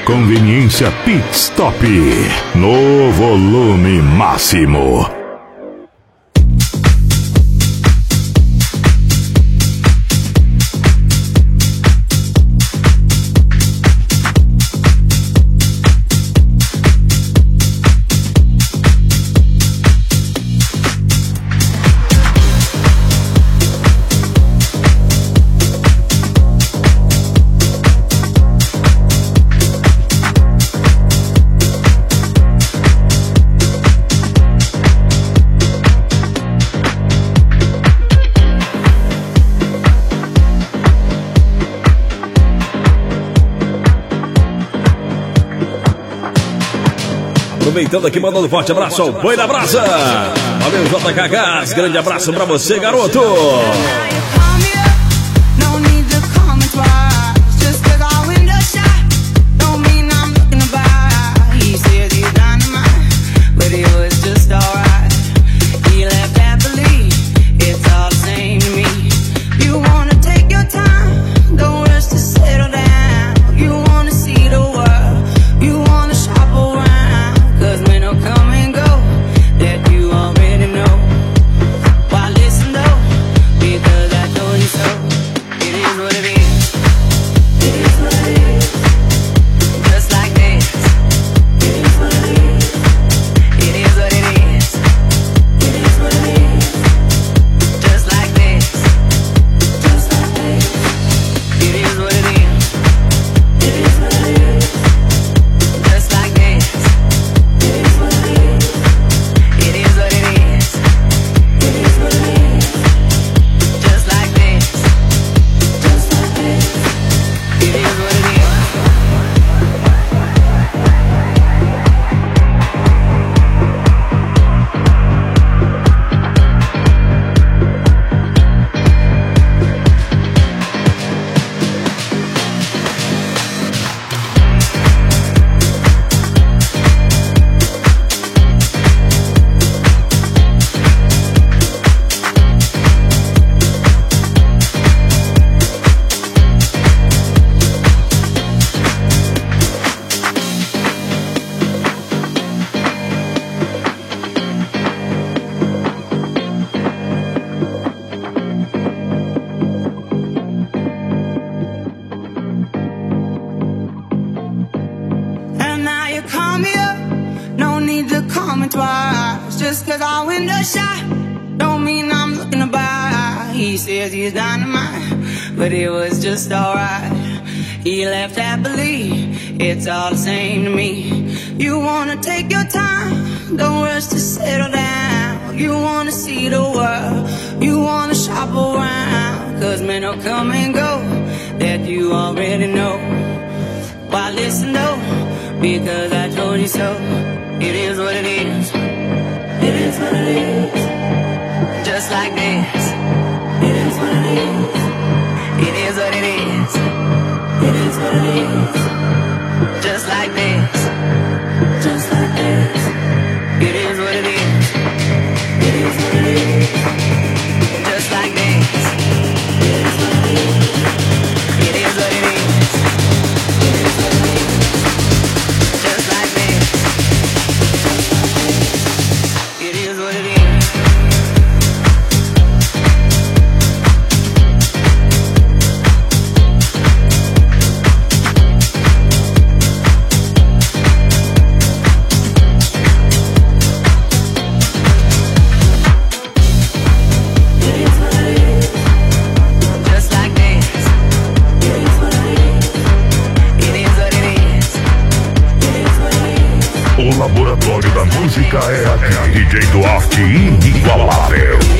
conveniência Pit Stop no volume máximo. Aproveitando aqui, mandando um forte abraço ao Boi da Brasa. Valeu, JK Gás. Grande abraço pra você, garoto. But it was just alright. He left happily, it's all the same to me. You wanna take your time, don't rush to settle down. You wanna see the world, you wanna shop around. Cause men will come and go, that you already know. Why listen though, because I told you so. It is what it is, it is what it is. Just like this, it is what it is. It is what it is. It is what it is. Just like this. Just like this. It is what it is. It is what it is. Just like this. It is what it is. It is what it is. It is what it is. Just like this. It is what it is. O laboratório da música é aqui. DJ Duarte inigualável.